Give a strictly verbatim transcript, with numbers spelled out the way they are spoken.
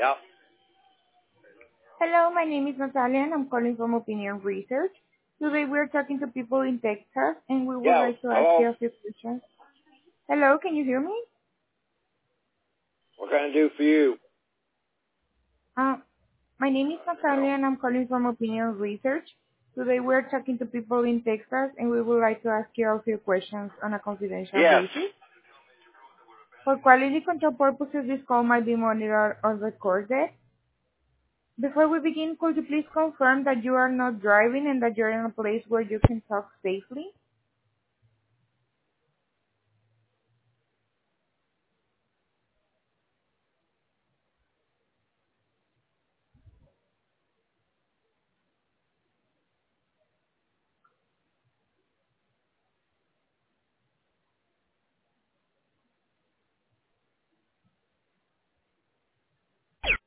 Yeah. Hello, my name is Natalia and I'm calling from Opinion Research. Today we're talking to people in Texas and we would Yeah. like to ask Hello. you a few questions. Hello, can you hear me? What can I do for you? Uh, my name is Natalia and I'm calling from Opinion Research. Today we're talking to people in Texas and we would like to ask you a few questions on a confidential Yes. basis. For quality control purposes, this call might be monitored or recorded. Before we begin, could you please confirm that you are not driving and that you're in a place where you can talk safely?